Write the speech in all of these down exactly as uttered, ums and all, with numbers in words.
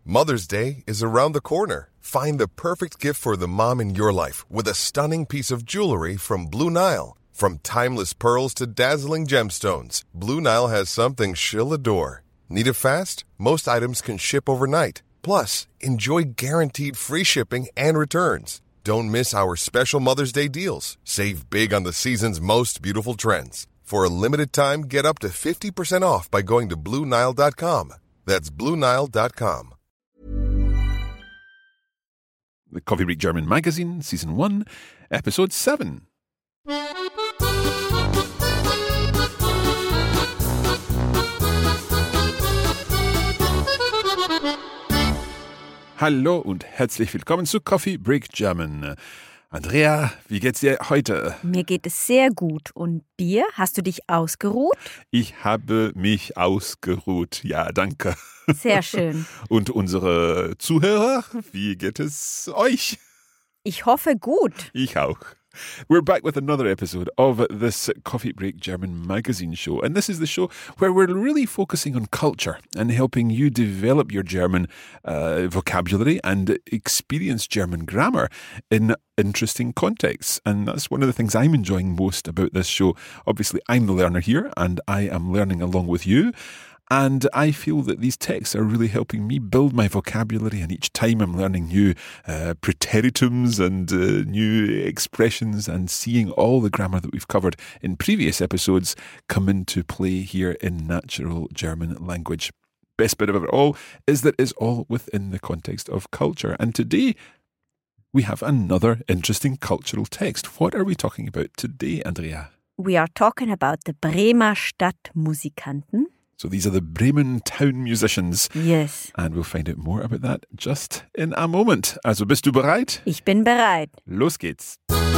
Mother's Day is around the corner. Find the perfect gift for the mom in your life with a stunning piece of jewelry from Blue Nile. From timeless pearls to dazzling gemstones, Blue Nile has something she'll adore. Need it fast? Most items can ship overnight. Plus, enjoy guaranteed free shipping and returns. Don't miss our special Mother's Day deals. Save big on the season's most beautiful trends. For a limited time, get up to fifty percent off by going to Blue Nile dot com. That's Blue Nile dot com. The Coffee Break German Magazine, Season one, Episode seven. Hallo und herzlich willkommen zu Coffee Break German. Andrea, wie geht's dir heute? Mir geht es sehr gut. Und dir? Hast du dich ausgeruht? Ich habe mich ausgeruht. Ja, danke. Sehr schön. Und unsere Zuhörer, wie geht es euch? Ich hoffe gut. Ich auch. We're back with another episode of this Coffee Break German magazine show. And this is the show where we're really focusing on culture and helping you develop your German uh, vocabulary and experience German grammar in interesting contexts. And that's one of the things I'm enjoying most about this show. Obviously, I'm the learner here and I am learning along with you. And I feel that these texts are really helping me build my vocabulary, and each time I'm learning new uh, preteritums and uh, new expressions and seeing all the grammar that we've covered in previous episodes come into play here in natural German language. Best bit of it all is that it's all within the context of culture. And today we have another interesting cultural text. What are we talking about today, Andrea? We are talking about the Bremer Stadtmusikanten. So these are the Bremen town musicians. Yes. And we'll find out more about that just in a moment. Also bist du bereit? Ich bin bereit. Los geht's.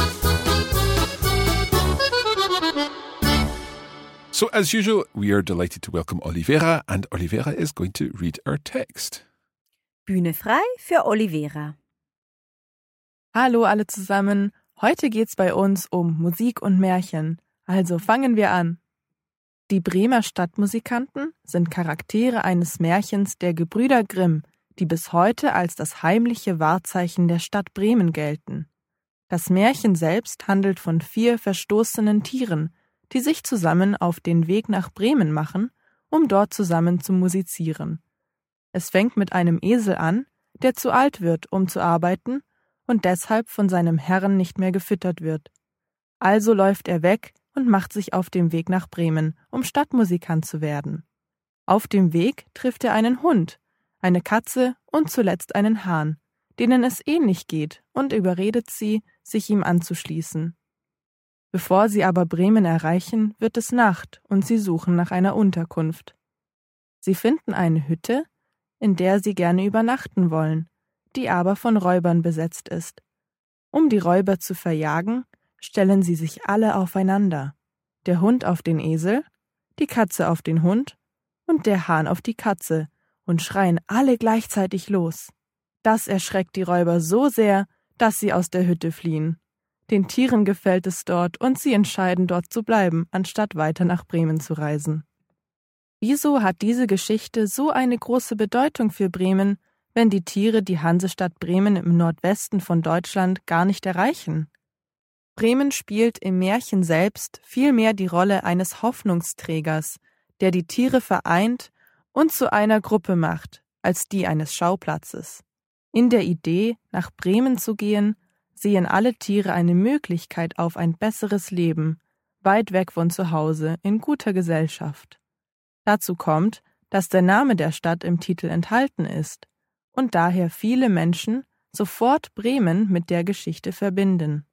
So as usual, we are delighted to welcome Olivera, and Olivera is going to read our text. Bühne frei für Olivera. Hallo alle zusammen. Heute geht's bei uns um Musik und Märchen. Also fangen wir an. Die Bremer Stadtmusikanten sind Charaktere eines Märchens der Gebrüder Grimm, die bis heute als das heimliche Wahrzeichen der Stadt Bremen gelten. Das Märchen selbst handelt von vier verstoßenen Tieren, die sich zusammen auf den Weg nach Bremen machen, um dort zusammen zu musizieren. Es fängt mit einem Esel an, der zu alt wird, um zu arbeiten und deshalb von seinem Herrn nicht mehr gefüttert wird. Also läuft er weg und macht sich auf dem Weg nach Bremen, um Stadtmusikant zu werden. Auf dem Weg trifft er einen Hund, eine Katze und zuletzt einen Hahn, denen es ähnlich geht, und überredet sie, sich ihm anzuschließen. Bevor sie aber Bremen erreichen, wird es Nacht und sie suchen nach einer Unterkunft. Sie finden eine Hütte, in der sie gerne übernachten wollen, die aber von Räubern besetzt ist. Um die Räuber zu verjagen, stellen sie sich alle aufeinander, der Hund auf den Esel, die Katze auf den Hund und der Hahn auf die Katze, und schreien alle gleichzeitig los. Das erschreckt die Räuber so sehr, dass sie aus der Hütte fliehen. Den Tieren gefällt es dort und sie entscheiden, dort zu bleiben, anstatt weiter nach Bremen zu reisen. Wieso hat diese Geschichte so eine große Bedeutung für Bremen, wenn die Tiere die Hansestadt Bremen im Nordwesten von Deutschland gar nicht erreichen? Bremen spielt im Märchen selbst vielmehr die Rolle eines Hoffnungsträgers, der die Tiere vereint und zu einer Gruppe macht, als die eines Schauplatzes. In der Idee, nach Bremen zu gehen, sehen alle Tiere eine Möglichkeit auf ein besseres Leben, weit weg von zu Hause, in guter Gesellschaft. Dazu kommt, dass der Name der Stadt im Titel enthalten ist und daher viele Menschen sofort Bremen mit der Geschichte verbinden.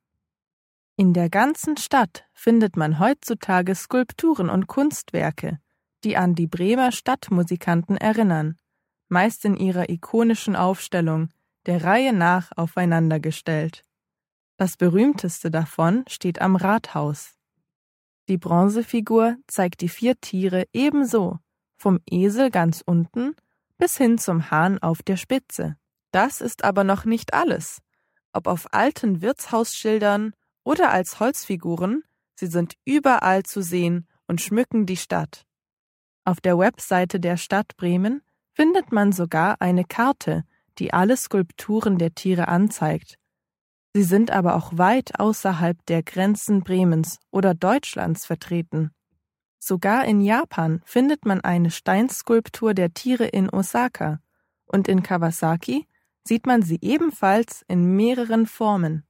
In der ganzen Stadt findet man heutzutage Skulpturen und Kunstwerke, die an die Bremer Stadtmusikanten erinnern, meist in ihrer ikonischen Aufstellung, der Reihe nach aufeinander gestellt. Das berühmteste davon steht am Rathaus. Die Bronzefigur zeigt die vier Tiere ebenso, vom Esel ganz unten bis hin zum Hahn auf der Spitze. Das ist aber noch nicht alles. Ob auf alten Wirtshausschildern oder als Holzfiguren, sie sind überall zu sehen und schmücken die Stadt. Auf der Webseite der Stadt Bremen findet man sogar eine Karte, die alle Skulpturen der Tiere anzeigt. Sie sind aber auch weit außerhalb der Grenzen Bremens oder Deutschlands vertreten. Sogar in Japan findet man eine Steinskulptur der Tiere in Osaka und in Kawasaki sieht man sie ebenfalls in mehreren Formen.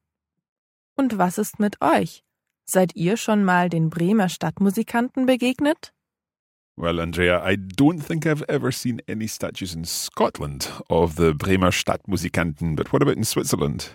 Und was ist mit euch? Seid ihr schon mal den Bremer Stadtmusikanten begegnet? Well, Andrea, I don't think I've ever seen any statues in Scotland of the Bremer Stadtmusikanten, but what about in Switzerland?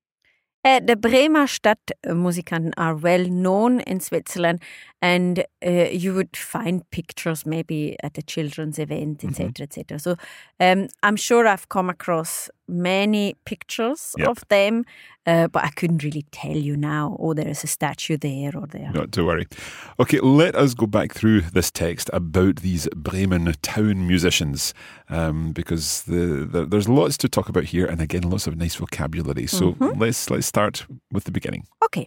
Uh, the Bremer Stadtmusikanten are well known in Switzerland, and uh, you would find pictures maybe at the children's event, et cetera, mm-hmm. et cetera. So um, I'm sure I've come across many pictures yep. of them, uh, but I couldn't really tell you now, oh, there is a statue there or there. Not to worry. Okay, let us go back through this text about these Bremen town musicians, um, because the, the, there's lots to talk about here, and again, lots of nice vocabulary. So mm-hmm. let's let's start with the beginning. Okay.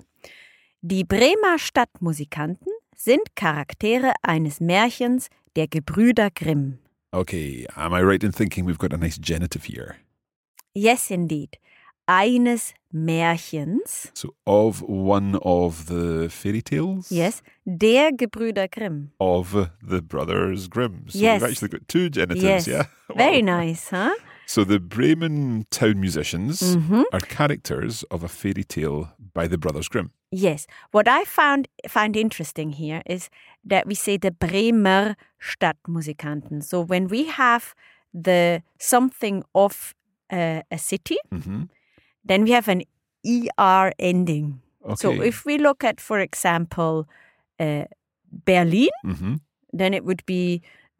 Die Bremer Stadtmusikanten sind Charaktere eines Märchens der Gebrüder Grimm. Okay, am I right in thinking we've got a nice genitive here? Yes, indeed. Eines Märchens. So, of one of the fairy tales? Yes, der Gebrüder Grimm. Of the Brothers Grimm. So yes. we've actually got two genitives, yes. yeah? Very nice, huh? So the Bremen town musicians mm-hmm. are characters of a fairy tale by the Brothers Grimm. Yes. What I found find interesting here is that we say the Bremer Stadtmusikanten. So when we have the something of uh, a city, mm-hmm. then we have an E R ending. Okay. So if we look at, for example, uh, Berlin, mm-hmm. then it would be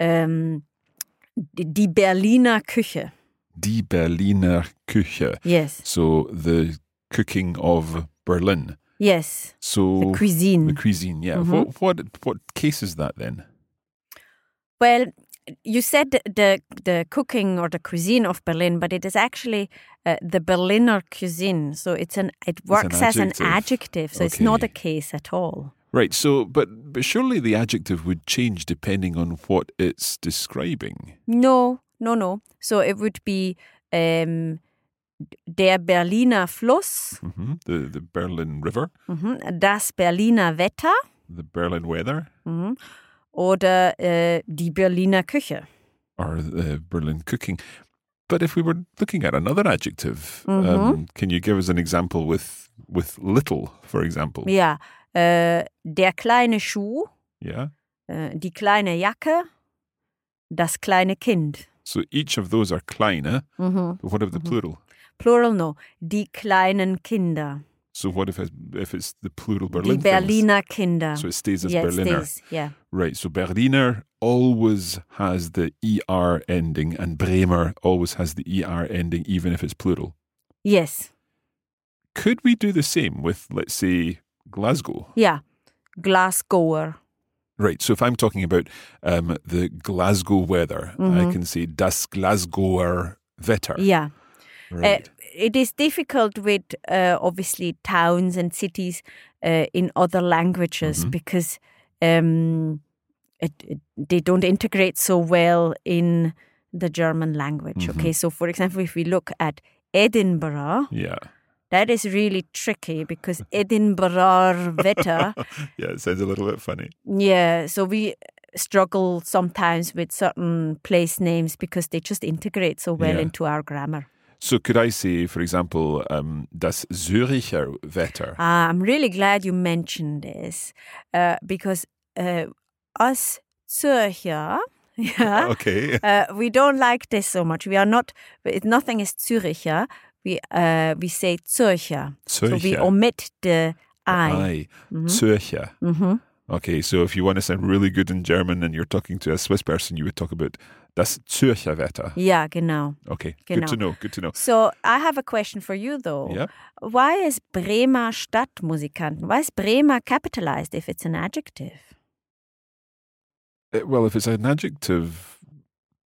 um, die Berliner Küche. Die Berliner Küche. Yes. So the cooking of Berlin. Yes. So the cuisine. The cuisine, yeah. Mm-hmm. What what what case is that then? Well, you said the the cooking or the cuisine of Berlin, but it is actually uh, the Berliner cuisine. So it's an it works an as an adjective. So okay. it's not a case at all. Right. So, but but surely the adjective would change depending on what it's describing. No, no, no. So it would be um, der Berliner Fluss, mm-hmm. the the Berlin River, mm-hmm. das Berliner Wetter, the Berlin weather, mm-hmm. oder uh, die Berliner Küche, or the Berlin cooking. But if we were looking at another adjective, mm-hmm. um, can you give us an example with with little, for example? Ja, uh, der kleine Schuh, yeah, uh, die kleine Jacke, das kleine Kind. So each of those are kleine. Mm-hmm. But what of the mm-hmm. plural? Plural, no. Die kleinen Kinder. So what if it's, if it's the plural Berlin? Die Berliner things? Kinder. So it stays as yeah, Berliner. It stays, yeah. Right. So Berliner always has the E R ending, and Bremer always has the E R ending, even if it's plural. Yes. Could we do the same with, let's say, Glasgow? Yeah. Glasgower. Right. So if I'm talking about um, the Glasgow weather, mm-hmm. I can say das Glasgower Wetter. Yeah. Right. Uh, it is difficult with, uh, obviously, towns and cities uh, in other languages mm-hmm. because um, it, it, they don't integrate so well in the German language. Mm-hmm. Okay, so for example, if we look at Edinburgh, yeah. that is really tricky because Edinburgh Wetter. Yeah, it sounds a little bit funny. Yeah, so we struggle sometimes with certain place names because they just integrate so well yeah. into our grammar. So could I say, for example, um, das Züricher Wetter? Uh, I'm really glad you mentioned this uh, because uh, us Zürcher, yeah, okay. uh, we don't like this so much. We are not, nothing is Züricher. We uh, we say Zürcher. Zürcher. So we omit the I. I. Mm-hmm. Zürcher. Mm-hmm. Okay, so if you want to sound really good in German and you're talking to a Swiss person, you would talk about das Zürcher Wetter. Ja, genau. Okay, genau. good to know, good to know. So I have a question for you though. Yeah. Why is Bremer Stadtmusikanten? Why is Bremer capitalized if it's an adjective? Uh, well, if it's an adjective,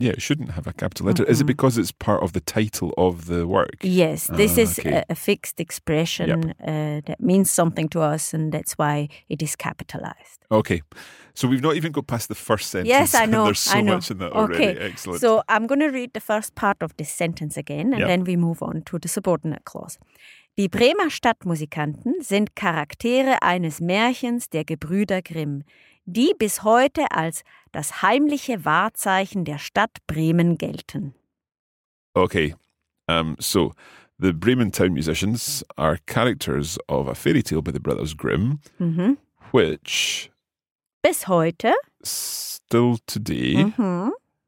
Yeah, it shouldn't have a capital letter. Mm-hmm. Is it because it's part of the title of the work? Yes, this ah, is okay. a, a fixed expression Yep. uh, that means something to us, and that's why it is capitalized. Okay. So we've not even got past the first sentence. Yes, I and know. there's so I know. much in that already. Okay. Excellent. So I'm going to read the first part of this sentence again, and Yep. then we move on to the subordinate clause. Die Bremer Stadtmusikanten sind Charaktere eines Märchens der Gebrüder Grimm, die bis heute als das heimliche Wahrzeichen der Stadt Bremen gelten. Okay. Um, so the Bremen town musicians are characters of a fairy tale by the Brothers Grimm, Mhm. which Bis heute. still today, Mhm.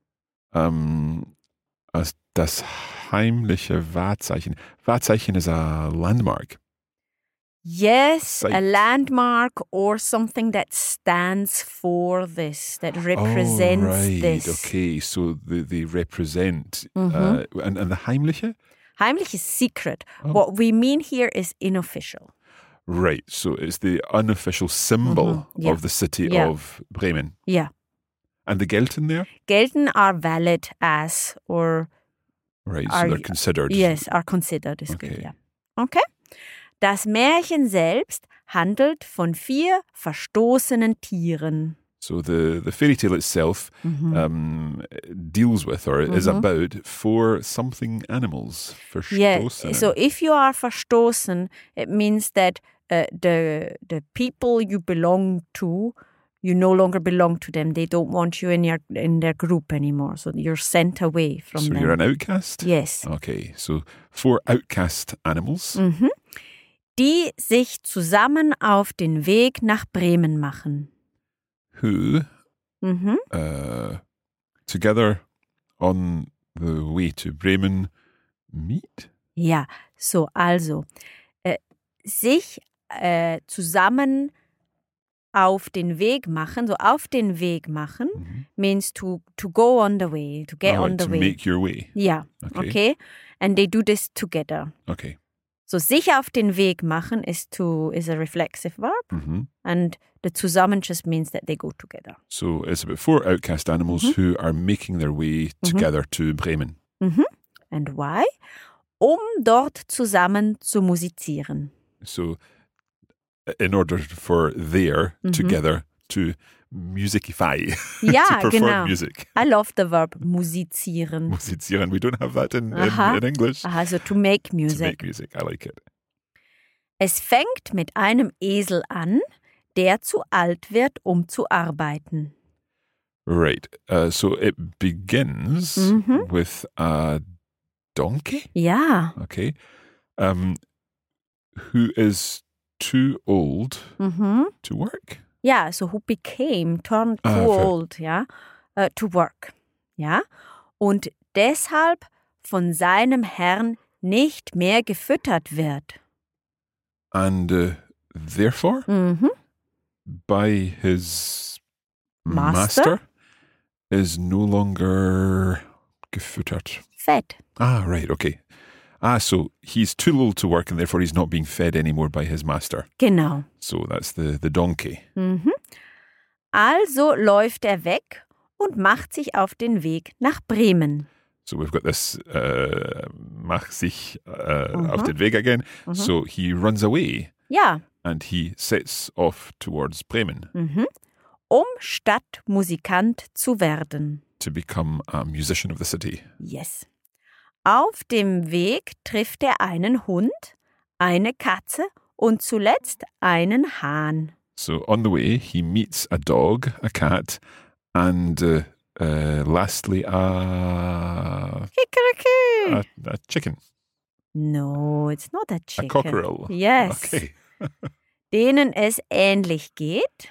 um, as das heimliche Wahrzeichen. Wahrzeichen is a landmark. Yes, Site. a landmark or something that stands for this, that represents oh, right. this. Okay, so they, they represent. Mhm. Uh, and, and the heimliche? Heimlich is secret. Oh. What we mean here is unofficial. Right, so it's the unofficial symbol Mhm, yeah. of the city Yeah. of Bremen. Yeah. And the gelten there? Gelten are valid as or Right, Are- so they're considered. yes, are considered is Okay. good, yeah. Okay. Das Märchen selbst handelt von vier verstoßenen Tieren. So the, the fairy tale itself Mhm. um, deals with or is Mhm. about four something animals. Yeah, Verstoßen. so if you are verstoßen, it means that uh, the the people you belong to, you no longer belong to them. They don't want you in your in their group anymore. So you're sent away from So them. you're an outcast? Yes. Okay, so four outcast animals Mhm. Die sich zusammen auf den Weg nach Bremen machen. who Mhm. uh, together on the way to Bremen meet? Ja, so also äh, sich äh, zusammen auf den Weg machen, so auf den Weg machen Mhm. means to to go on the way, to get Ah, on the to way. make your way. Ja, Okay. okay. And they do this together. Okay. So sich auf den Weg machen is to is a reflexive verb, Mhm. and the zusammen just means that they go together. So it's about four outcast animals Mhm. who are making their way together to Bremen. Mhm. And why? Um dort zusammen zu musizieren. So in order for there Mhm. together to musicify, Ja, to perform genau. music. I love the verb musizieren. Musizieren. We don't have that in, in, Aha. in English. Aha, so to make To music. make music. I like it. Es fängt mit einem Esel an, der zu alt wird, um zu arbeiten. Right. Uh, so it begins Mhm. with a donkey. Ja. Okay. Um, who is too old Mhm. to work. Ja, so who became, turned too Ah, ver- old, ja, uh, to work. Ja. Und deshalb von seinem Herrn nicht mehr gefüttert wird. And uh, therefore, Mhm. by his Master? master, is no longer gefüttert. Fett. Ah, right, okay. Ah, so he's too old to work and therefore he's not being fed anymore by his master. Genau. So that's the, the donkey. Mhm. Also läuft er weg und macht sich auf den Weg nach Bremen. So we've got this uh, mach sich uh, Mhm. auf den Weg again. Mhm. So he runs away Ja. and he sets off towards Bremen Mhm. Um Stadtmusikant zu werden. to become a musician of the city. Yes. Auf dem Weg trifft er einen Hund, eine Katze und zuletzt einen Hahn. So on the way, he meets a dog, a cat, and uh, uh, lastly, a, Kikeriki. a, a chicken, No, it's not a a chicken. cockerel. Yes. Okay. Denen es ähnlich geht.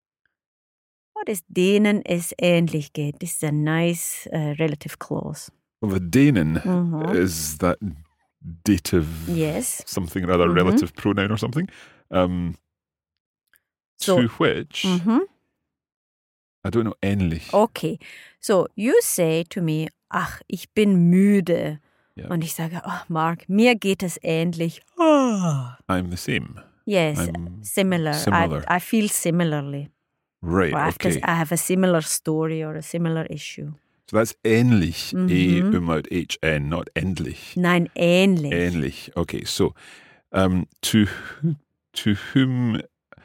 What is denen es ähnlich geht? This is a nice uh, relative clause. Well, the Danen Mhm. is that dative Yes. something or other, Mhm. relative pronoun or something, um, So- to which, Mhm. I don't know, ähnlich. Okay. So, you say to me, ach, ich bin müde. Ja. Und ich sage, oh, Mark, mir geht es ähnlich. Oh. I'm the same. Yes, I'm similar. similar. I, I feel similarly. Right, Or I have, to- okay. I have a similar story or a similar issue. So that's ähnlich. Mhm. E Umlaut H N, not endlich. Nein, ähnlich. Ähnlich. Okay, so um, to to whom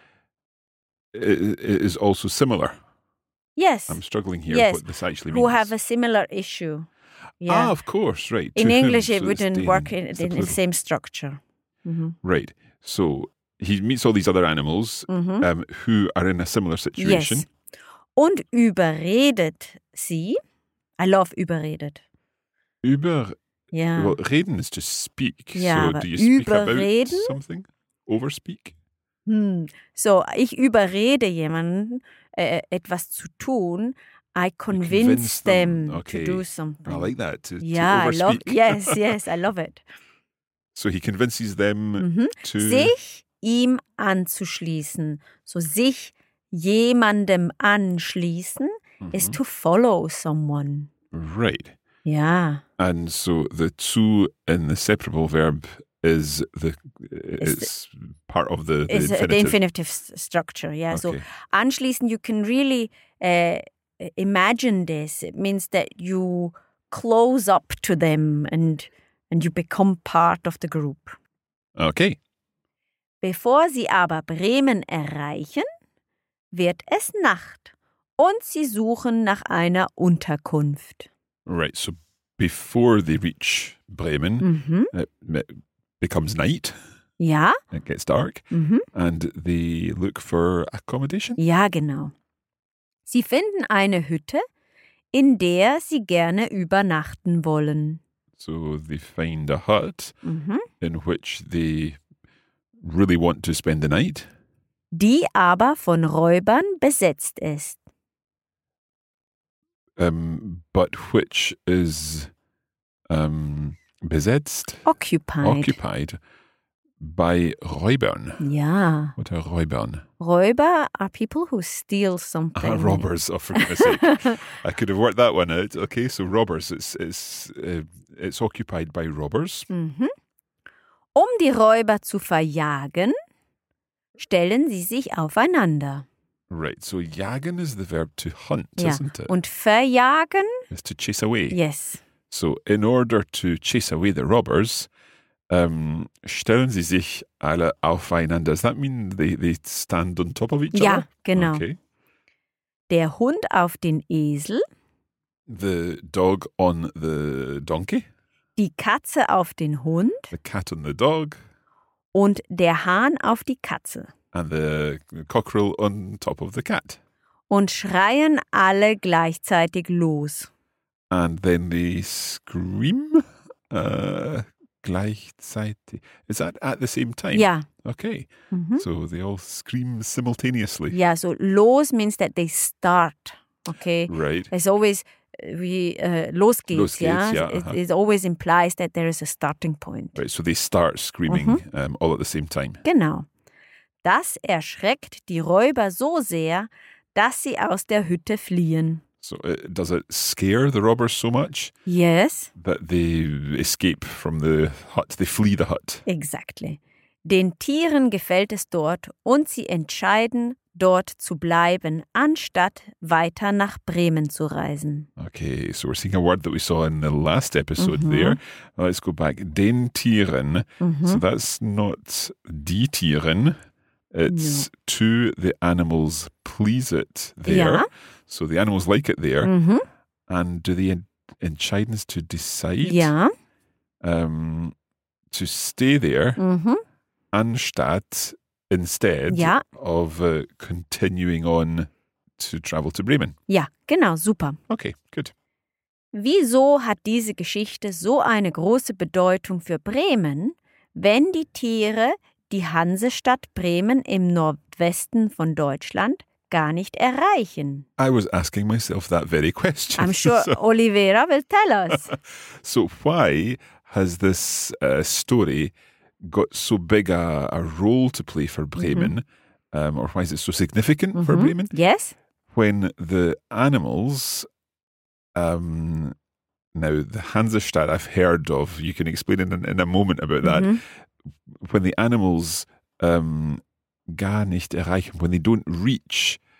is also similar. Yes. I'm struggling here. Yes. What this actually Who means. have a similar issue. Yeah. Ah, of course, right. In To English, whom, it so it's wouldn't denen. work in, It's the in the plural. same structure. Mhm. Right. So he meets all these other animals Mhm. um, who are in a similar situation. Yes. Und überredet sie. I love überredet. Über, Ja. well, reden is to speak. Ja, so aber do you speak überreden? about something? Overspeak? Hm. So, ich überrede jemanden, äh, etwas zu tun. I convince convince them. them Okay. to do something. I like that. To, Ja, to I love. overspeak. Yes, yes, I love it. So he convinces them Mhm. to. Sich ihm anzuschließen. So sich jemandem anschließen is Mhm. to follow someone. Right. Ja. And so the zu in the separable verb is the it's part of the, the Is infinitive. the infinitive s- structure. Yeah. So Okay. anschließen, you can really uh, imagine this. It means that you close up to them and and you become part of the group. Okay. Bevor sie aber Bremen erreichen, wird es Nacht und sie suchen nach einer Unterkunft. Right. So before they reach Bremen, Mhm. it, it becomes night. Ja? It gets dark, Mhm. and they look for accommodation. Ja, genau. Sie finden eine Hütte, in der sie gerne übernachten wollen. So they find a hut Mhm. in which they really want to spend the night, Die aber von Räubern besetzt ist. um, but which is um, besetzt, Occupied. occupied by Räubern. Ja. What are Räubern? Räuber are people who steal something. Ah, robbers, oh, for goodness sake. I could have worked that one out. Okay, so robbers, it's, it's, uh, it's occupied by robbers. Mhm. Um die Räuber zu verjagen, stellen sie sich aufeinander. Right, so jagen is the verb to hunt, Ja. isn't it? Und verjagen? It's to chase away. Yes. So in order to chase away the robbers, um, stellen sie sich alle aufeinander. Does that mean they, they stand on top of each Ja, other? genau. Okay. Der Hund auf den Esel, The dog on the donkey, die Katze auf den Hund the cat on the dog, und der Hahn auf die Katze. and the cockerel on top of the cat. Und schreien alle gleichzeitig los. And then they scream uh, gleichzeitig. Is that at the same time? Ja. Okay. Mhm. So they all scream simultaneously. Ja, so los means that they start. Okay. Right. It's always uh, wie äh, los geht's, Los geht's, ja. ja, It, aha. it always implies that there is a starting point. Right. So they start screaming Mhm. um, all at the same time. Genau. Das erschreckt die Räuber so sehr, dass sie aus der Hütte fliehen. So uh, does it scare the robbers so much Yes, that they escape from the hut? They flee the hut. exactly. Den Tieren gefällt es dort und sie entscheiden, dort zu bleiben, anstatt weiter nach Bremen zu reisen. Okay, so we're seeing a word that we saw in the last episode Mhm. there. Let's go back. Den Tieren. Mhm. So that's not die Tieren. It's to the animals please it there. Ja. So the animals like it there. Mhm. And do they en- entscheiden to decide Ja. um, to stay there Mhm. anstatt instead Ja. of uh, continuing on to travel to Bremen? Ja, genau, super. Okay, good. Wieso hat diese Geschichte so eine große Bedeutung für Bremen, wenn die Tiere die Hansestadt Bremen im Nordwesten von Deutschland gar nicht erreichen? I was asking myself that very question. I'm sure So- Olivera will tell us. So why has this uh, story got so big a, a role to play for Bremen, um, or why is it so significant for Mhm. Bremen? Yes? When the animals, um, now the Hansestadt I've heard of, you can explain in, in a moment about that. Mhm. When the animals um, gar nicht erreichen, when they don't reach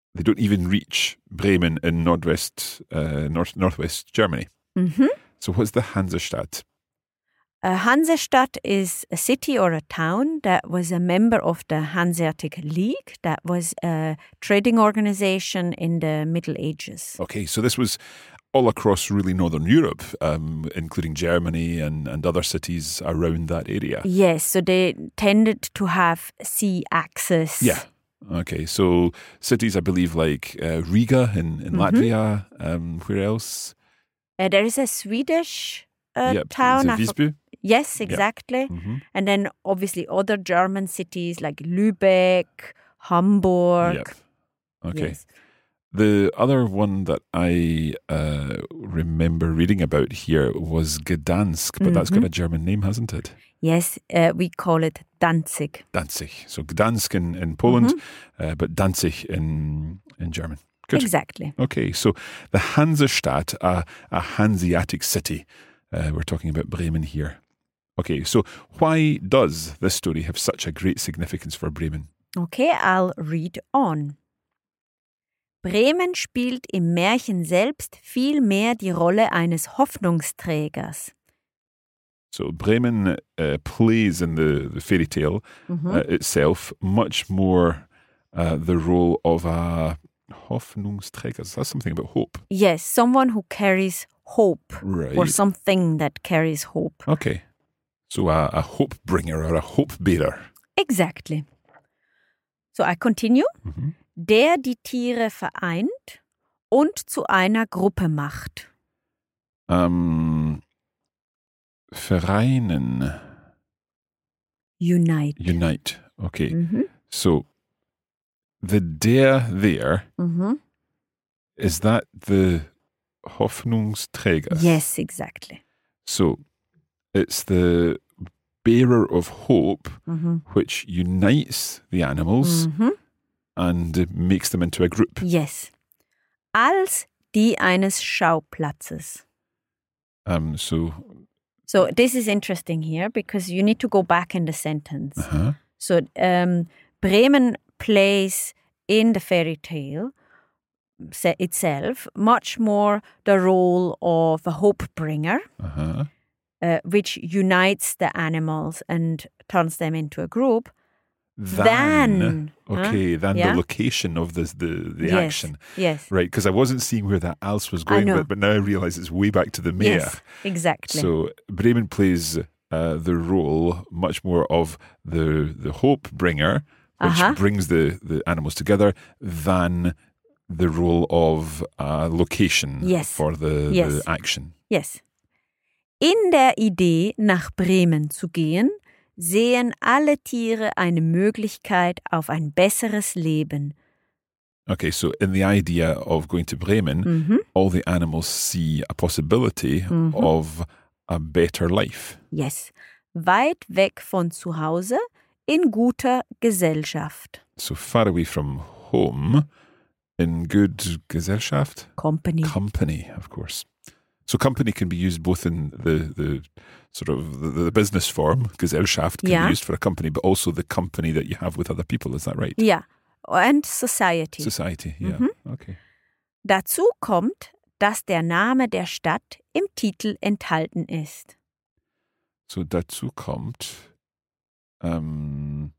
they don't even reach Bremen in northwest, uh, north northwest Germany. Mhm. So what's the Hansestadt? A Hansestadt is a city or a town that was a member of the Hanseatic League. That was a trading organization in the Middle Ages. Okay, so this was all across really northern Europe, um, including Germany and, and other cities around that area. Yes, so they tended to have sea access. Yeah. Okay, so cities, I believe, like uh, Riga in, in Mhm. Latvia. Um, where else? Uh, there is a Swedish uh, Yep, town. is I it for- Visby? yes, exactly. Mhm. And then obviously other German cities like Lübeck, Hamburg. Yep. Okay. Yes. The other one that I uh, remember reading about here was Gdansk, but that's got Mhm. a German name, hasn't it? Yes, uh, we call it Danzig. Danzig. So Gdansk in, in Poland, Mm-hmm. uh, but Danzig in, in German. Good. Exactly. Okay, so the Hansestadt, a, a Hanseatic city. Uh, we're talking about Bremen here. Okay, so why does this story have such a great significance for Bremen? Okay, I'll read on. Bremen spielt im Märchen selbst viel mehr die Rolle eines Hoffnungsträgers. So Bremen uh, plays in the, the fairy tale Mhm. uh, itself much more uh, the role of a Hoffnungsträger. That's something about hope. Yes, someone who carries hope Right. or something that carries hope. Okay. So a, a hope bringer or a hope bearer. Exactly. So I continue. Mhm. Der die Tiere vereint und zu einer Gruppe macht. Um, vereinen. Unite. Unite. Okay. Mhm. So the der there, Mhm. is that the Hoffnungsträger? Yes, exactly. So it's the bearer of hope Mhm. which unites the animals Mhm. and makes them into a group. Yes. Als die eines Schauplatzes. Um, so, So this is interesting here because you need to go back in the sentence. uh-huh. So um, Bremen plays in the fairy tale se- itself much more the role of a hope bringer, Uh-huh. uh, which unites the animals and turns them into a group. Than, Than, okay, huh? than Yeah? the location of the the, the Yes, action. Yes. Right, because I wasn't seeing where that else was I going, know. but, but now I realise it's way back to the mayor. Yes, exactly. So Bremen plays uh, the role much more of the the hope bringer, which Uh-huh. brings the, the animals together, than the role of uh, location Yes. for the, Yes. the action. Yes. In der Idee, nach Bremen zu gehen, sehen alle Tiere eine Möglichkeit auf ein besseres Leben. Okay, so in the idea of going to Bremen, Mhm. all the animals see a possibility Mhm. of a better life. Yes. Weit weg von zu Hause, in guter Gesellschaft. So far away from home, in good Gesellschaft. Company. Company, of course. So company can be used both in the, the sort of the, the business form, Gesellschaft can Yeah. be used for a company, but also the company that you have with other people. Is that right? Ja. And society. Society, yeah. Mhm. Okay. Dazu kommt, dass der Name der Stadt im Titel enthalten ist. So dazu kommt, um,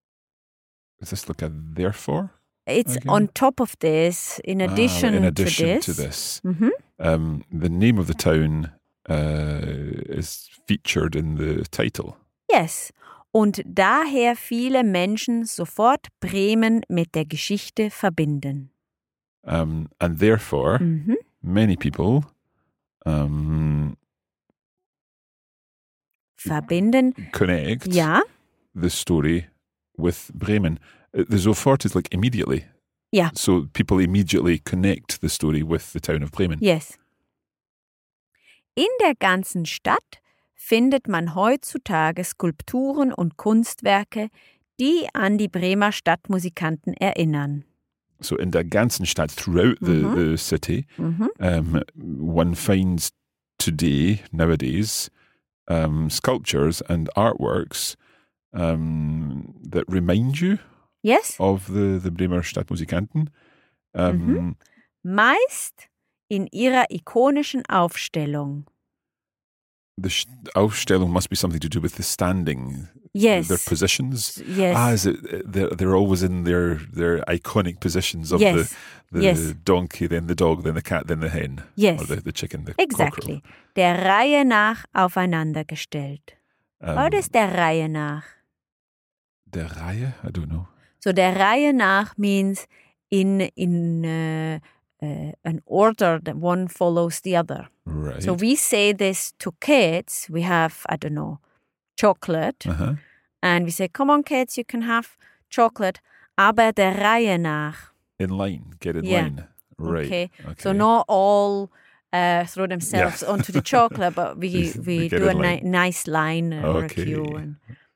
is this like a therefore? It's Okay. on top of this, in Ah, addition, in addition to to this. this. Mhm. Um, the name of the town uh, is featured in the title. Yes. Und daher viele Menschen sofort Bremen mit der Geschichte verbinden. Um, and therefore, Mhm. many people um, Verbinden, connect ja, the story with Bremen. Uh, The sofort is like immediately. Yeah. So people immediately connect the story with the town of Bremen. yes. In der ganzen Stadt findet man heutzutage Skulpturen und Kunstwerke, die an die Bremer Stadtmusikanten erinnern. So in der ganzen Stadt, throughout the, Mhm. the city, Mhm. um, one finds today, nowadays, um, sculptures and artworks um, that remind you Yes? of the, the Bremer Stadtmusikanten. Um, Mhm. Meist in ihrer ikonischen Aufstellung. The sh- Aufstellung must be something to do with the standing, Yes. their positions. Yes. Ah, is it? They're, they're always in their, their iconic positions of Yes. the, the Yes. donkey, then the dog, then the cat, then the hen. Yes. Or the, the chicken, the Exactly. Der Reihe nach aufeinander gestellt. cockerel. What Um, is der Reihe nach? Der Reihe? I don't know. So der Reihe nach means in in uh, uh, an order that one follows the other. Right. So we say this to kids. We have, I don't know, chocolate. Uh-huh. And we say, come on kids, you can have chocolate. Aber der Reihe nach. In line. Get in Yeah. line. Right. Okay. Okay. So not all uh, throw themselves Yeah. onto the chocolate, but we, They- we they get do a in ni- line. nice line uh, or a Okay. cue. And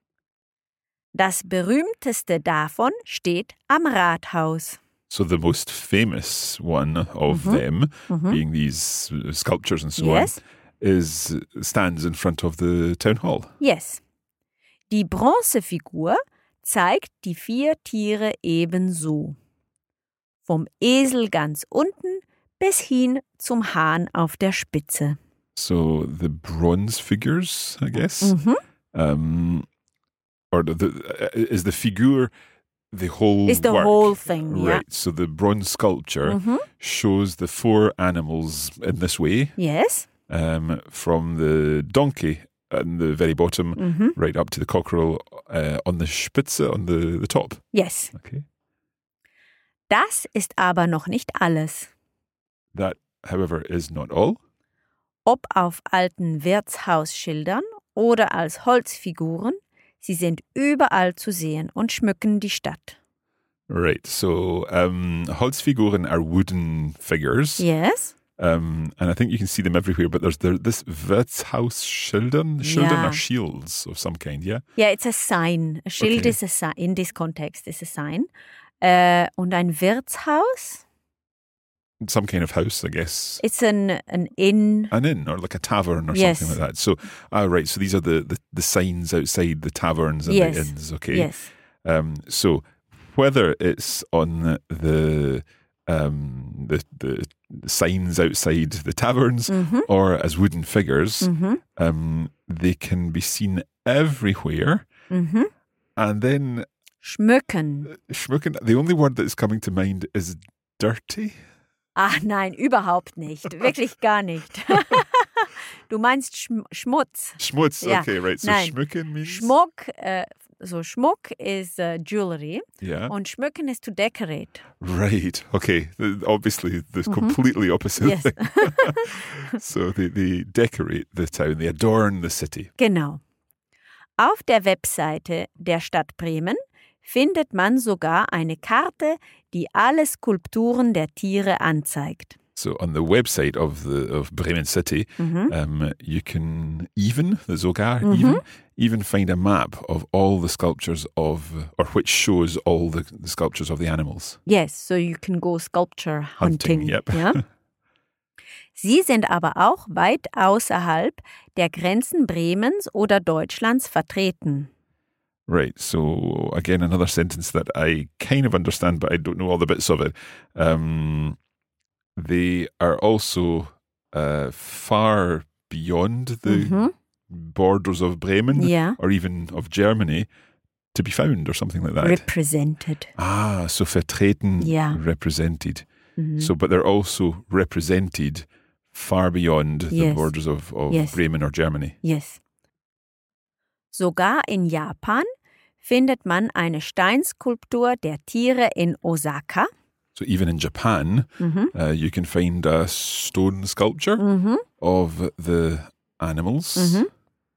das berühmteste davon steht am Rathaus. So the most famous one of Mhm. them, Mhm. being these uh, sculptures and so Yes. on, is stands in front of the town hall. Yes. Die Bronzefigur zeigt die vier Tiere ebenso. Vom Esel ganz unten bis hin zum Hahn auf der Spitze. So the bronze figures, I guess, Mhm. um, or the, the uh, is the figure the whole Is the work? whole thing, yeah. Right. So the bronze sculpture Mhm. shows the four animals in this way, Yes. um, from the donkey at the very bottom Mhm. right up to the cockerel uh, on the Spitze, on the, the top. Yes. Okay. Das ist aber noch nicht alles. That, however, is not all. Ob auf alten Wirtshausschildern oder als Holzfiguren, sie sind überall zu sehen und schmücken die Stadt. Right. So um, Holzfiguren are wooden figures. Yes. Um, and I think you can see them everywhere, but there's there, this Wirtshausschildern, Schildern Yeah. are shields of some kind, yeah? Yeah, it's a sign. A Schild Okay. is a sign. In this context is a sign. Äh, und ein Wirtshaus, Some kind of house, I guess. it's an, an inn. An inn or like a tavern or Yes. something like that. So, ah, right. So these are the, the, the signs outside the taverns and Yes. the inns, okay? Yes. Um, so whether it's on the um, the, the signs outside the taverns Mhm. or as wooden figures, Mhm. um, they can be seen everywhere. Mhm. And then Schmücken. schmücken, the only word that is coming to mind is dirty. Ach nein, überhaupt nicht. Wirklich gar nicht. Du meinst Schm Schmutz. Schmutz, Ja. okay, right. So Nein. schmücken means Schmuck, äh, so Schmuck is uh, jewelry yeah, und schmücken is to decorate. right. Okay, The- obviously the completely opposite Yes. thing. So they, they decorate the town, they adorn the city. Genau. Auf der Webseite der Stadt Bremen findet man sogar eine Karte, die alle Skulpturen der Tiere anzeigt. So on the website of the of Bremen City, Mhm. um, you can even the sogar Mhm. even even find a map of all the sculptures of, or which shows all the, the sculptures of the animals. Yes, so you can go sculpture hunting. Hunting, yep. Ja? Sie sind aber auch weit außerhalb der Grenzen Bremens oder Deutschlands vertreten. Right. So again, another sentence that I kind of understand, but I don't know all the bits of it. Um, they are also uh, far beyond the Mhm. borders of Bremen Ja, or even of Germany to be found or something like that. represented. ah, so vertreten, Ja. represented. Mhm. So, but they're also represented far beyond the Yes. borders of, of Yes. Bremen or Germany. Yes. Sogar in Japan findet man eine Steinskulptur der Tiere in Osaka. So even in Japan, Mhm. uh, you can find a stone sculpture Mhm. of the animals Mhm.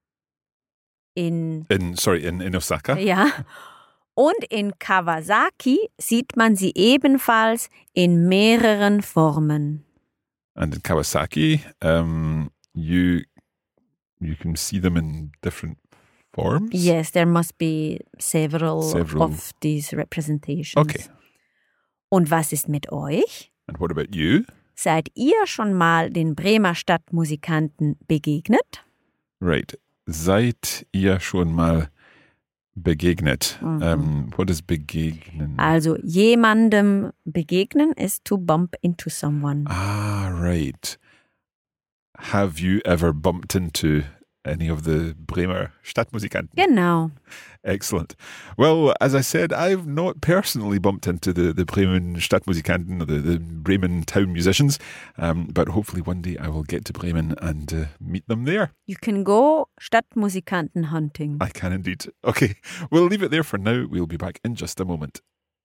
In, in sorry in, in Osaka. ja. Und in Kawasaki sieht man sie ebenfalls in mehreren Formen. And in Kawasaki, um, you you can see them in different forms. Yes, there must be several, Several. of these representations. Okay. Und was ist mit euch? And what about you? Seid ihr schon mal den Bremer Stadtmusikanten begegnet? Right. Seid ihr schon mal Begegnet. Mhm. Um, what is begegnen? Also, jemandem begegnen is to bump into someone. Ah, right. Have you ever bumped into any of the Bremer Stadtmusikanten? Genau. Excellent. Well, as I said, I've not personally bumped into the, the Bremen Stadtmusikanten, or the, the Bremen town musicians, um, but hopefully one day I will get to Bremen and uh, meet them there. You can go Stadtmusikanten hunting. I can indeed. Okay, we'll leave it there for now. We'll be back in just a moment.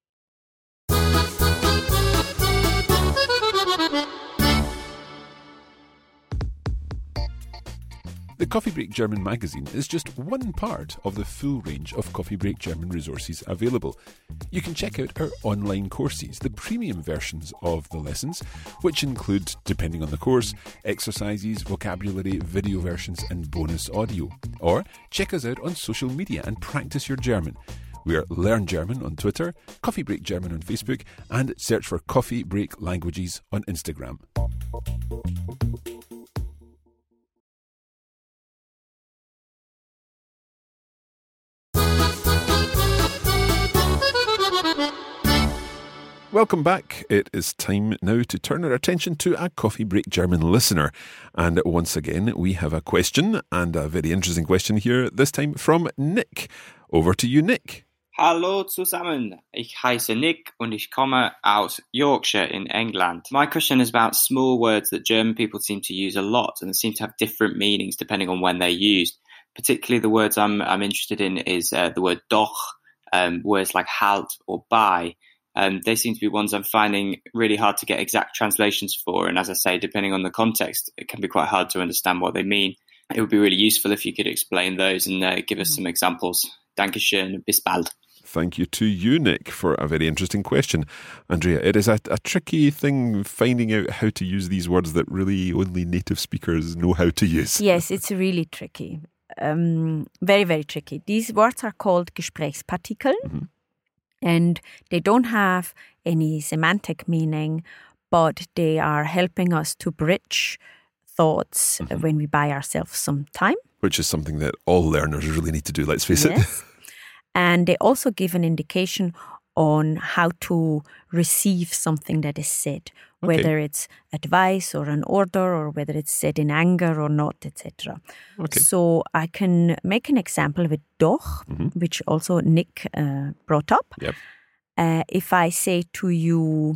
The Coffee Break German magazine is just one part of the full range of Coffee Break German resources available. You can check out our online courses, the premium versions of the lessons, which include, depending on the course, exercises, vocabulary, video versions and bonus audio. Or check us out on social media and practice your German. We are Learn German on Twitter, Coffee Break German on Facebook, and search for Coffee Break Languages on Instagram. Welcome back. It is time now to turn our attention to a Coffee Break German listener. And once again, we have a question, and a very interesting question here, this time from Nick. Over to you, Nick. Hallo zusammen, ich heiße Nick und ich komme aus Yorkshire in England. My question is about small words that German people seem to use a lot and seem to have different meanings depending on when they're used. Particularly the words I'm, I'm interested in is uh, the word doch, um, words like halt or bye. Um, they seem to be ones I'm finding really hard to get exact translations for. And as I say, depending on the context, it can be quite hard to understand what they mean. It would be really useful if you could explain those and uh, give us some examples. Dankeschön, bis bald. Thank you to you, Nick, for a very interesting question. Andrea, it is a, a tricky thing finding out how to use these words that really only native speakers know how to use. Yes, it's really tricky. Um, very, very tricky. These words are called Gesprächspartikel. Mm-hmm. And they don't have any semantic meaning, but they are helping us to bridge thoughts mm-hmm. when we buy ourselves some time. Which is something that all learners really need to do, let's face yes. it. And they also give an indication on how to receive something that is said, okay. whether it's advice or an order or whether it's said in anger or not, et cetera. Okay. So I can make an example with doch, mm-hmm. which also Nick uh, brought up. Yep. Uh, if I say to you,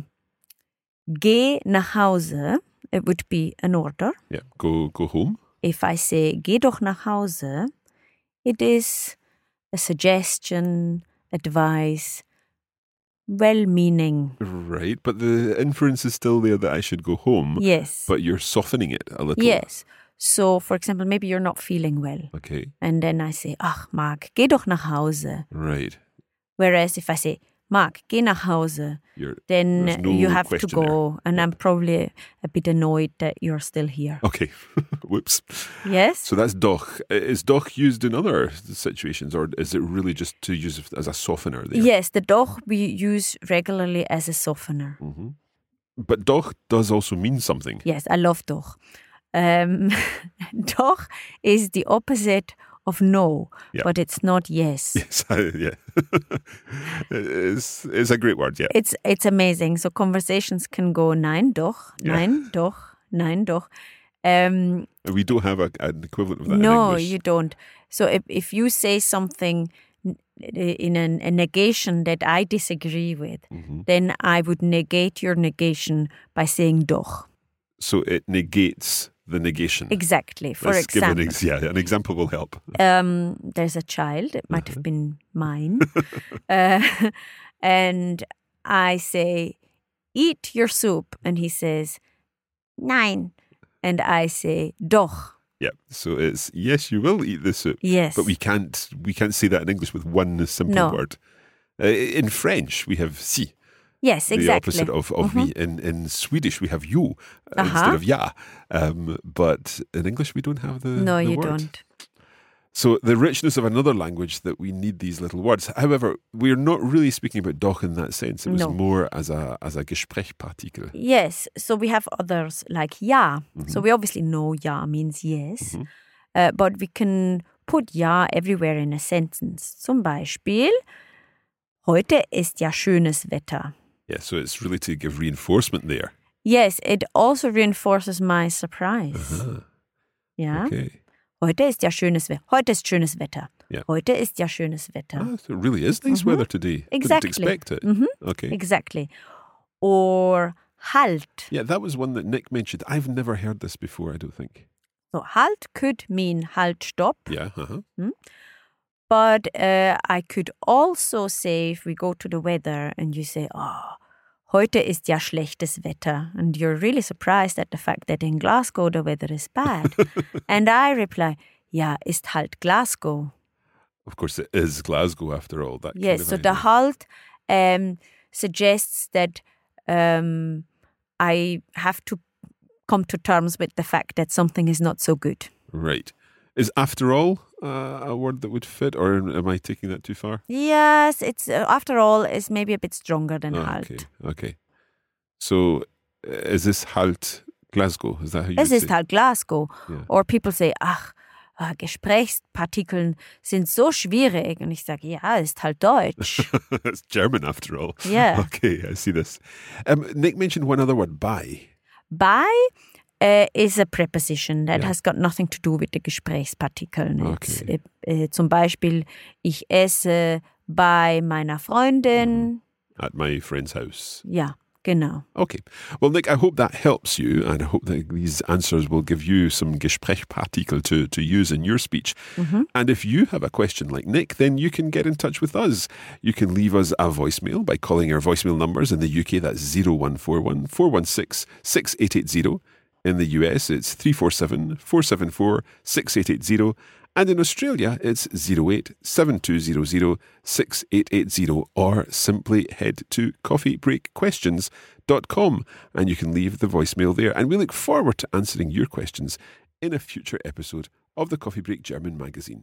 geh nach Hause, it would be an order. Yeah, go go home. If I say, geh doch nach Hause, it is a suggestion, advice, well-meaning. Right, but the inference is still there that I should go home. Yes. But you're softening it a little. Yes. So, for example, maybe you're not feeling well. Okay. And then I say, ach, Marc, geh doch nach Hause. Right. Whereas if I say, Marc, geh nach Hause, you're, then no you have to go. there. And yep. I'm probably a bit annoyed that you're still here. Okay. Whoops. Yes. So that's doch. Is doch used in other situations, or is it really just to use as a softener there? Yes, the doch we use regularly as a softener. Mm-hmm. But doch does also mean something. Yes, I love doch. Um, doch is the opposite of no, yeah. but it's not yes. Yes, yeah. it's, it's a great word, yeah. It's it's amazing. So conversations can go nein, doch, yeah. nein, doch, nein, doch. Um, we don't have a, an equivalent of that no, in English. you don't. So if, if you say something in an, a negation that I disagree with, mm-hmm. then I would negate your negation by saying doch. So it negates the negation. Exactly. For Let's example. Give an ex- yeah, an example will help. Um, there's a child, it might have been mine, uh, and I say, eat your soup. And he says, nein. And I say, doch. Yeah, so it's, yes, you will eat the soup. Yes. But we can't, we can't say that in English with one simple no. word. Uh, in French, we have si. Yes, exactly. The opposite of, of mm-hmm. we. In, in Swedish, we have you uh, uh-huh. instead of ja. Um, but in English, we don't have the No, the you word. don't. So the richness of another language that we need these little words. However, we're not really speaking about doch in that sense. It was no. more as a as a Gesprächspartikel. Yes. So we have others like ja. Mm-hmm. So we obviously know ja means yes. Mm-hmm. Uh, but we can put ja everywhere in a sentence. Zum Beispiel, heute ist ja schönes Wetter. Yeah, so it's really to give reinforcement there. Yes, it also reinforces my surprise. Uh-huh. Ja. Okay. Heute ist ja schönes Wetter. Heute ist schönes Wetter. Yeah. Heute ist ja schönes Wetter. Oh, so it really is nice Mhm. weather today. Exactly. Didn't expect it. Mhm. Okay. Exactly. Or halt. Yeah, that was one that Nick mentioned. I've never heard this before, I don't think. So halt could mean halt, stop. Yeah, uh-huh. But uh, I could also say, if we go to the weather and you say, oh, heute ist ja schlechtes Wetter. And you're really surprised at the fact that in Glasgow the weather is bad. And I reply, ja, ist halt Glasgow. Of course, it is Glasgow after all. That Yes, kind of so idea. the halt um, suggests that um, I have to come to terms with the fact that something is not so good. Right. Is after all uh, a word that would fit, or am I taking that too far? Yes, it's uh, after all, is maybe a bit stronger than Oh, halt. okay, okay. So, uh, is this halt Glasgow? Is that how you Es would ist say? halt Glasgow. Yeah. Or people say, ach, äh, Gesprächspartikeln sind so schwierig. Und ich sage, ja, ist halt Deutsch. It's German after all. Yeah. Okay, I see this. Um, Nick mentioned one other word, by. By uh, is a preposition that Yeah. has got nothing to do with the Gesprächspartikeln. It's, Okay. äh, äh, zum Beispiel, ich esse bei meiner Freundin. At my friend's house. Ja, genau. Okay. Well, Nick, I hope that helps you, and I hope that these answers will give you some Gesprächspartikel to, to use in your speech. And if you have a question like Nick, then you can get in touch with us. You can leave us a voicemail by calling our voicemail numbers in the U K. That's zero one four one, four one six, six eight eight zero. In the U S, it's three four seven, four seven four, six eight eight zero. And in Australia, it's zero eight seven two zero zero six eight eight zero, or simply head to coffee break questions dot com and you can leave the voicemail there. And we look forward to answering your questions in a future episode of the Coffee Break German magazine.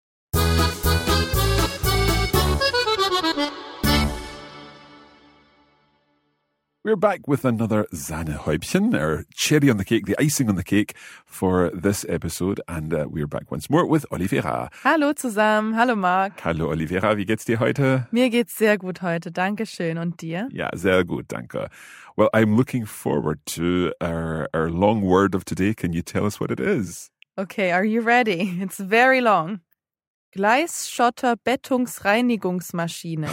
We're back with another Sahnehäubchen, our cherry on the cake, the icing on the cake for this episode. And uh, we're back once more with Olivera. Hallo zusammen, hallo Marc. Hallo Olivera, wie geht's dir heute? Mir geht's sehr gut heute, Dankeschön. Und dir? Ja, sehr gut, danke. Well, I'm looking forward to our, our long word of today. Can you tell us what it is? Okay, are you ready? It's very long. Gleisschotter-Bettungsreinigungsmaschine.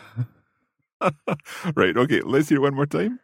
Right, okay, let's hear it one more time.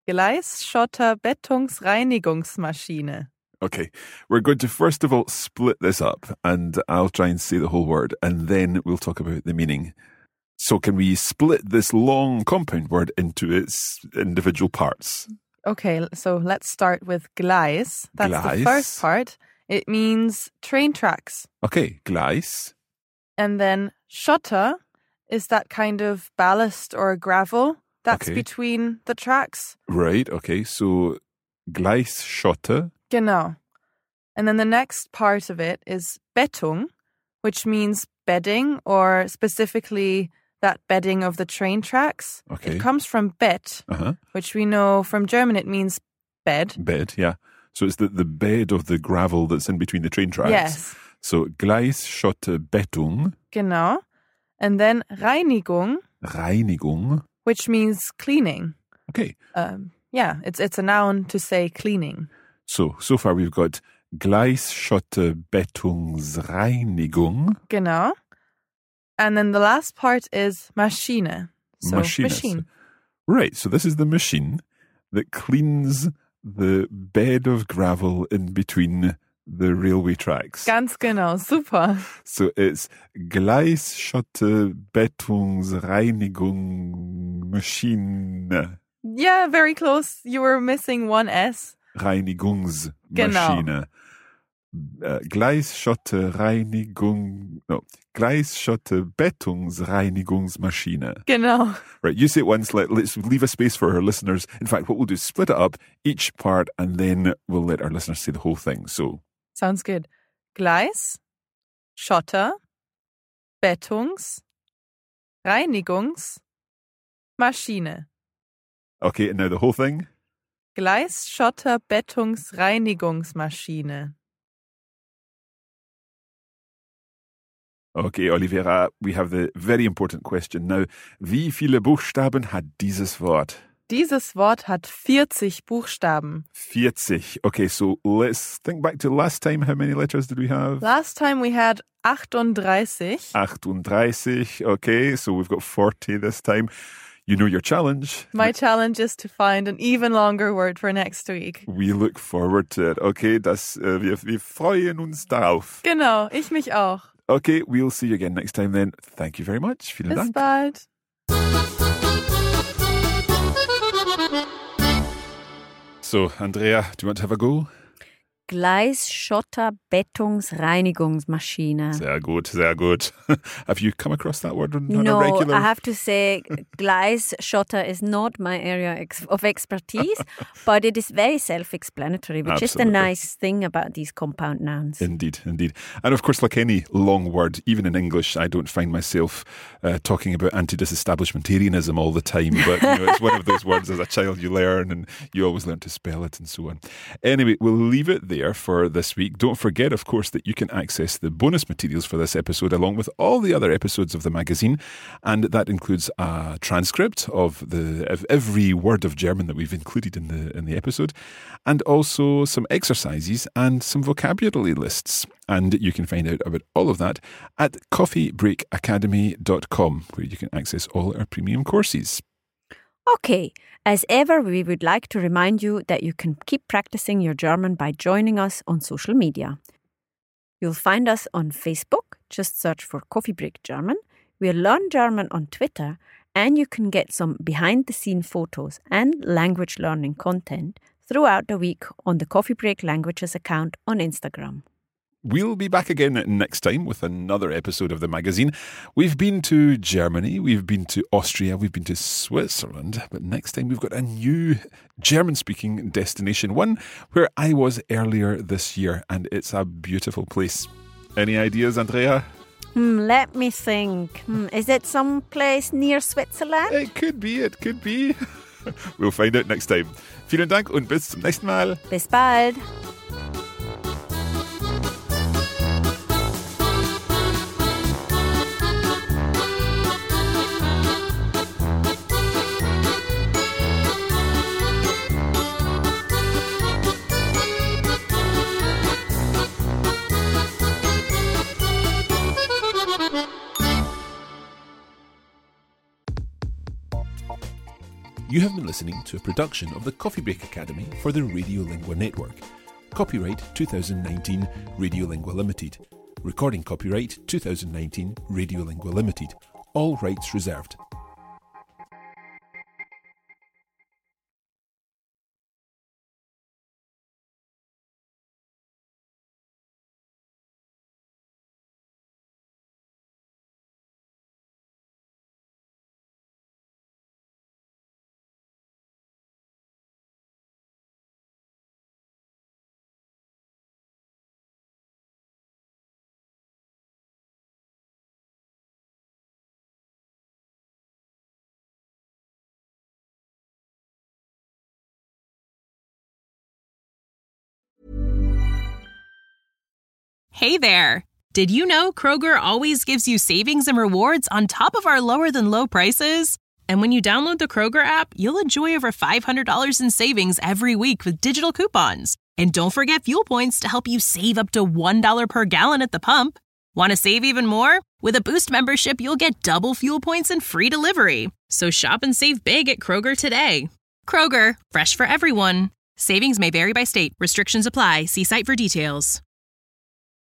Gleisschotter-Bettungsreinigungsmaschine. Okay, we're going to first of all split this up, and I'll try and say the whole word, and then we'll talk about the meaning. So can we split this long compound word into its individual parts? Okay, so let's start with Gleis. That's Gleis. the first part. It means train tracks. Okay, Gleis. And then Schotter is that kind of ballast or gravel that's Okay. between the tracks. Right, okay, so Gleisschotter. Genau. And then the next part of it is Bettung, which means bedding, or specifically that bedding of the train tracks. Okay. It comes from Bett, Uh-huh. which we know from German it means bed. Bed, yeah. So it's the, the bed of the gravel that's in between the train tracks. Yes, So Gleisschotter Bettung, genau. And then Reinigung, Reinigung. which means cleaning. Okay, Um, yeah, it's it's a noun to say cleaning. so so far we've got Gleisschotter Bettungsreinigung. Genau. And then the last part is Maschine. So Maschine. machine. Right, so this is the machine that cleans the bed of gravel in between the railway tracks. Ganz genau, super. So it's Gleisschotter Bettungsreinigung Maschine. Yeah, very close. You were missing one S. Reinigungsmaschine. Uh, Gleisschotter Reinigung, no, Gleisschotter Bettungsreinigungsmaschine. Genau. Right, you say it once, let, let's leave a space for our listeners. In fact, what we'll do is split it up, each part, and then we'll let our listeners say the whole thing. So, Sounds good. Gleis, Schotter, Bettungs, Reinigungs, Maschine. okay, and now the whole thing. Gleis, Schotter, Bettungs, Reinigungsmaschine. Okay, Olivera, we have the very important question now. Wie viele Buchstaben hat dieses Wort? Dieses Wort hat vierzig Buchstaben. vierzig. Okay, so let's think back to last time. How many letters did we have? Last time we had achtunddreißig. achtunddreißig. Okay, so we've got forty this time. You know your challenge. My challenge is to find an even longer word for next week. We look forward to it. Okay, das, uh, wir, wir freuen uns darauf. Genau, ich mich auch. Okay, we'll see you again next time then. Thank you very much. Vielen Bis Dank. bald. So, Andrea, do you want to have a go? Gleisschotter-Bettungsreinigungsmaschine. Sehr gut, sehr gut. Have you come across that word on, on No, a regular? I have to say, Gleisschotter is not my area ex- of expertise, but it is very self-explanatory, which Absolutely. is the nice thing about these compound nouns. Indeed, indeed. And of course, like any long word, even in English, I don't find myself uh, talking about anti-disestablishmentarianism all the time. But you know, it's one of those words as a child you learn and you always learn to spell it and so on. Anyway, we'll leave it there for this week. Don't forget, of course, that you can access the bonus materials for this episode along with all the other episodes of the magazine. And that includes a transcript of the of every word of German that we've included in the in the episode, and also some exercises and some vocabulary lists. And you can find out about all of that at coffee break academy dot com, where you can access all our premium courses. Okay, as ever, we would like to remind you that you can keep practicing your German by joining us on social media. You'll find us on Facebook, just search for Coffee Break German. We'll Learn German on Twitter, and you can get some behind-the-scene photos and language learning content throughout the week on the Coffee Break Languages account on Instagram. We'll be back again next time with another episode of the magazine. We've been to Germany, we've been to Austria, we've been to Switzerland, but next time we've got a new German-speaking destination, one where I was earlier this year, and it's a beautiful place. Any ideas, Andrea? Hmm, let me think. Hmm, is it some place near Switzerland? It could be, it could be. We'll find out next time. Vielen Dank und bis zum nächsten Mal. Bis bald. You have been listening to a production of the Coffee Break Academy for the Radiolingua Network. Copyright twenty nineteen Radiolingua Limited. Recording copyright twenty nineteen Radiolingua Limited. All rights reserved. Hey there! Did you know Kroger always gives you savings and rewards on top of our lower-than-low prices? And when you download the Kroger app, you'll enjoy over five hundred dollars in savings every week with digital coupons. And don't forget fuel points to help you save up to one dollar per gallon at the pump. Want to save even more? With a Boost membership, you'll get double fuel points and free delivery. So shop and save big at Kroger today. Kroger, fresh for everyone. Savings may vary by state. Restrictions apply. See site for details.